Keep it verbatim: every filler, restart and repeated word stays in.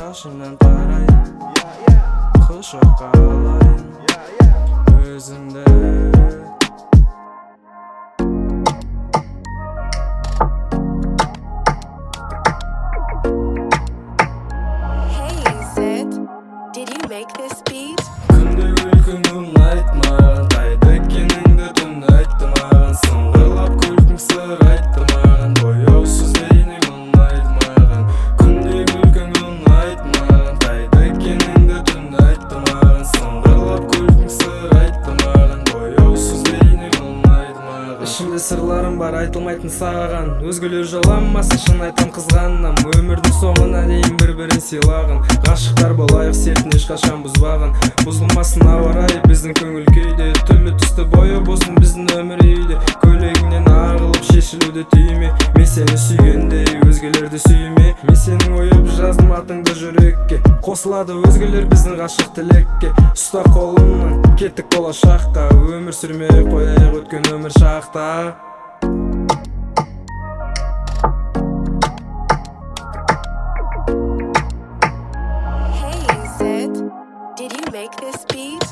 Yaşından tarayın, kuşak alayın özünde. Hey Zed, did you make this beat? Күндү күлкүңүң айтмаган, кайда экениңди түн айтты маған. Сыңгырлап күлкүң сыр айтты маған, боёусуз бейнең ұнайды маған. Күндү күлкүңүң айтмаган, кайда экениңди түн айтты маған. Сыңгырлап күлкүң сыр айтты маған, боёусуз бейнең ұнайды маған. Ишимде сырларым бар, айтылмайтын саган. Өзгөлөр жаланмасын, шын айтам кызганам. Өмүрдүн соңуна дейин бири-бирин сыйлаган. Гашыктар болайык, сертин эч качан бузбаган. Бузулмасын аба ырайы биздин көңүл күйдө. Түрлүү түстө бою болсун биздин өмүр үйдө. Көйлөгүңдөн агылып шешилүүдө түймө. Мен сени сүйгөндөй өзгөлөрдү сүймө. Мен сени оюп жаздым атыңды жүрөккө. Косулады өзгөлөр биздин гашык тилекке. Уста колумдан кеттик болошакка. Өмүр сүрмөй коелук өткөн өмүр шакта. Hey Zed, did you make this beat?